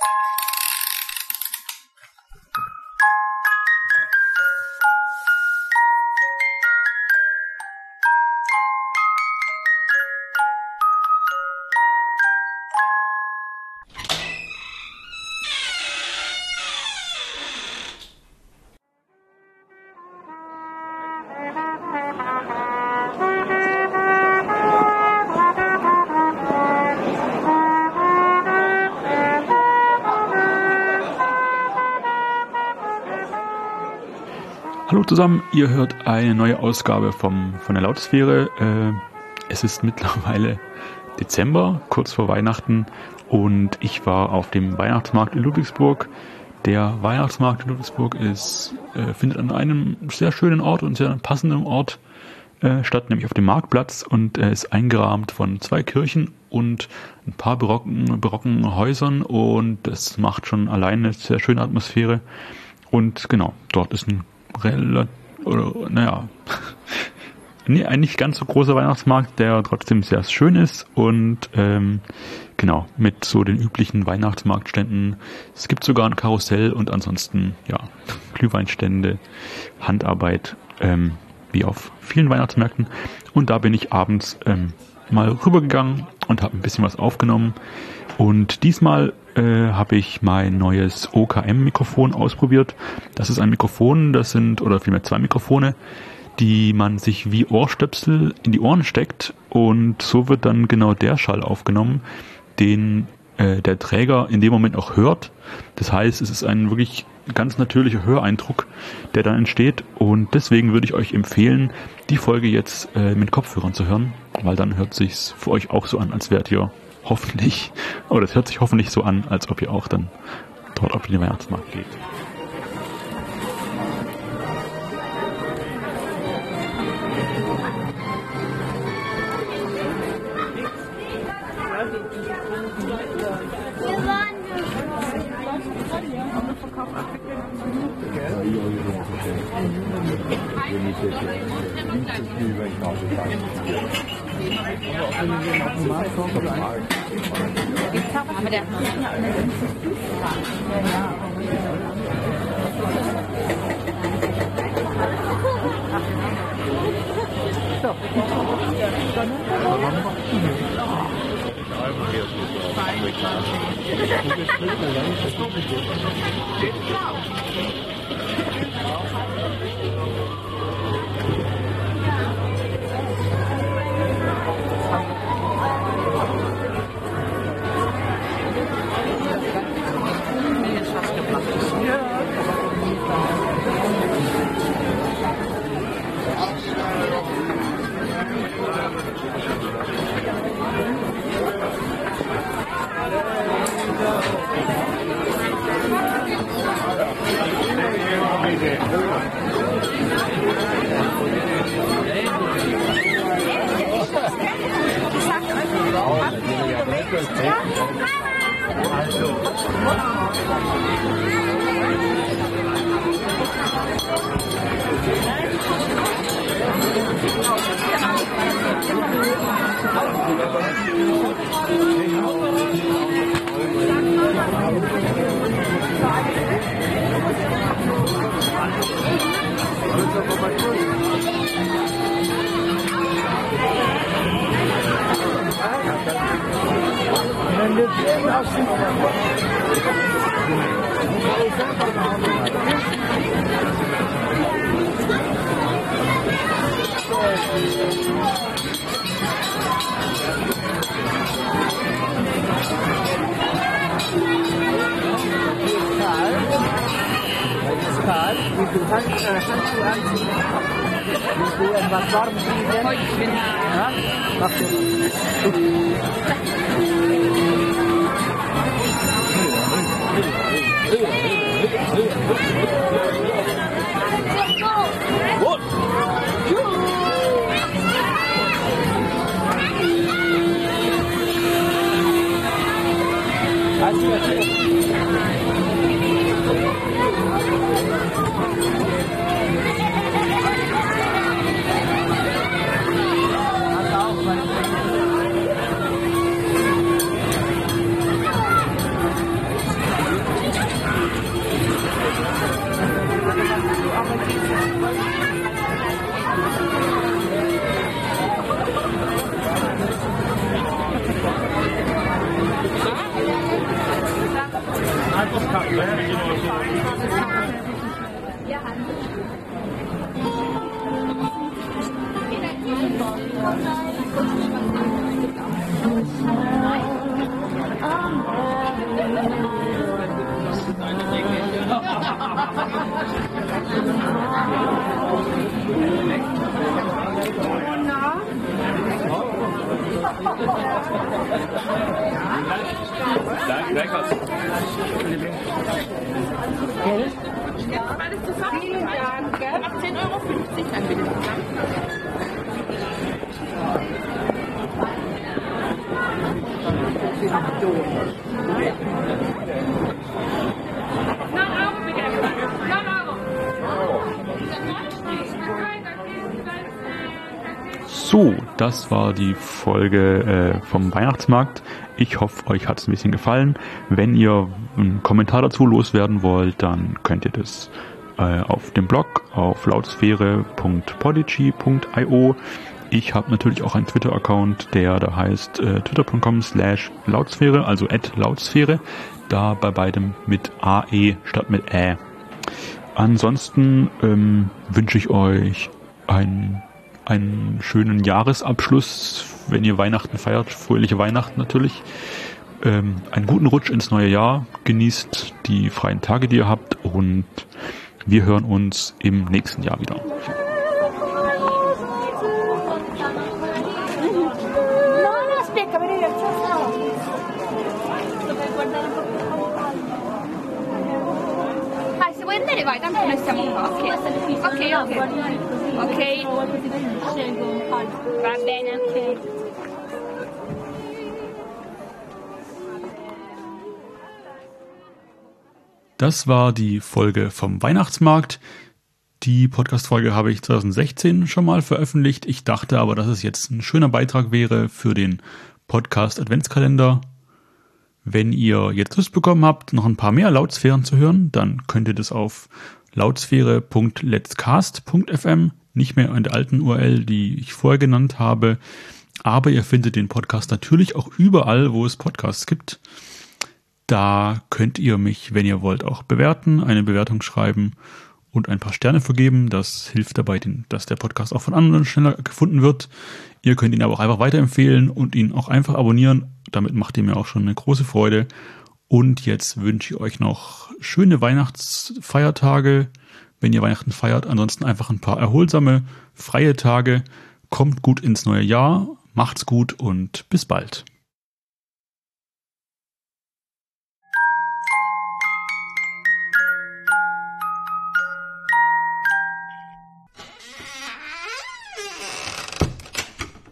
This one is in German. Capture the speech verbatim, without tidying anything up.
Hallo zusammen, ihr hört eine neue Ausgabe vom, von der Lautsphäre. Äh, es ist mittlerweile Dezember, kurz vor Weihnachten, und ich war auf dem Weihnachtsmarkt in Ludwigsburg. Der Weihnachtsmarkt in Ludwigsburg ist, äh, findet an einem sehr schönen Ort und sehr passenden Ort äh, statt, nämlich auf dem Marktplatz, und äh, ist eingerahmt von zwei Kirchen und ein paar barocken, barocken Häusern, und das macht schon alleine eine sehr schöne Atmosphäre. Und genau, dort ist ein relativ, oder, naja, nee, ein nicht ganz so großer Weihnachtsmarkt, der trotzdem sehr schön ist und ähm, genau, mit so den üblichen Weihnachtsmarktständen. Es gibt sogar ein Karussell und ansonsten, ja, Glühweinstände, Handarbeit, ähm, wie auf vielen Weihnachtsmärkten. Und da bin ich abends ähm, mal rübergegangen und habe ein bisschen was aufgenommen. Und diesmal äh, habe ich mein neues O K M-Mikrofon ausprobiert. Das ist ein Mikrofon, das sind, oder vielmehr zwei Mikrofone, die man sich wie Ohrstöpsel in die Ohren steckt, und so wird dann genau der Schall aufgenommen, den äh, der Träger in dem Moment auch hört. Das heißt, es ist ein wirklich ganz natürlicher Höreindruck, der dann entsteht, und deswegen würde ich euch empfehlen, die Folge jetzt äh, mit Kopfhörern zu hören, weil dann hört sich's für euch auch so an, als wärt ihr hoffentlich, oder es hört sich hoffentlich so an, als ob ihr auch dann dort auf den Weihnachtsmarkt geht. Aber der Karl, wie du Hand, äh, Handschuhe anziehen. Willst du etwas warm kriegen? Ich bin Ja? Mach Vielen Dank. achtzehn Euro fünfzig dann bitte. So, das war die Folge äh, vom Weihnachtsmarkt. Ich hoffe, euch hat es ein bisschen gefallen. Wenn ihr einen Kommentar dazu loswerden wollt, dann könnt ihr das äh, auf dem Blog auf lautsphäre punkt podigy punkt io. Ich habe natürlich auch einen Twitter-Account, der da heißt äh, twitter punkt com slash lautsphäre, also at lautsphäre, da bei beidem mit A E statt mit Ä. Ansonsten ähm, wünsche ich euch ein einen schönen Jahresabschluss, wenn ihr Weihnachten feiert, fröhliche Weihnachten natürlich, ähm, einen guten Rutsch ins neue Jahr, genießt die freien Tage, die ihr habt, und wir hören uns im nächsten Jahr wieder. Vai, tanto noi siamo qua. Ok, ok, ok. Va bene. Das war die Folge vom Weihnachtsmarkt. Die Podcast-Folge habe ich zwanzig sechzehn schon mal veröffentlicht. Ich dachte aber, dass es jetzt ein schöner Beitrag wäre für den Podcast-Adventskalender. Wenn ihr jetzt Lust bekommen habt, noch ein paar mehr Lautsphären zu hören, dann könnt ihr das auf lautsphäre punkt letscast punkt f m, nicht mehr in der alten U R L, die ich vorher genannt habe. Aber ihr findet den Podcast natürlich auch überall, wo es Podcasts gibt. Da könnt ihr mich, wenn ihr wollt, auch bewerten, eine Bewertung schreiben und ein paar Sterne vergeben. Das hilft dabei, dass der Podcast auch von anderen schneller gefunden wird. Ihr könnt ihn aber auch einfach weiterempfehlen und ihn auch einfach abonnieren. Damit macht ihr mir auch schon eine große Freude. Und jetzt wünsche ich euch noch schöne Weihnachtsfeiertage, wenn ihr Weihnachten feiert. Ansonsten einfach ein paar erholsame, freie Tage. Kommt gut ins neue Jahr, macht's gut und bis bald.